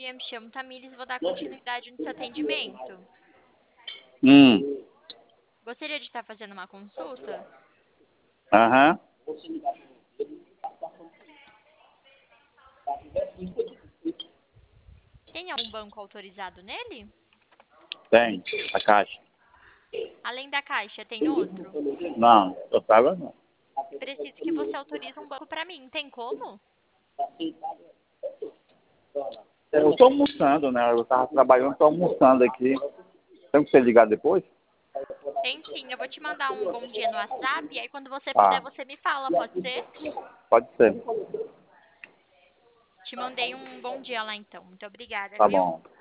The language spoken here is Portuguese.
dia, me chamo Tamires e vou dar continuidade no seu atendimento. Hum. Gostaria de estar fazendo uma consulta? Aham. Tem algum banco autorizado nele? Tem. A caixa. Além da Caixa, tem outro? Não, eu tava não. Preciso que você autorize um banco para mim. Tem como? Eu tô almoçando, né? Eu tava trabalhando, tô almoçando aqui. Tem que ser ligado depois? Tem sim, eu vou te mandar um bom dia no WhatsApp e aí quando você puder, Ah, você me fala, pode ser? pode ser. Te mandei um bom dia lá então. Muito obrigada, Tá viu? bom.